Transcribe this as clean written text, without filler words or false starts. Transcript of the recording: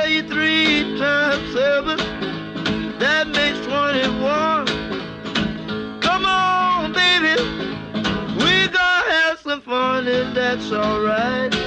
33 times 7, that makes 21. Come on, baby, we gonna have some fun and that's alright.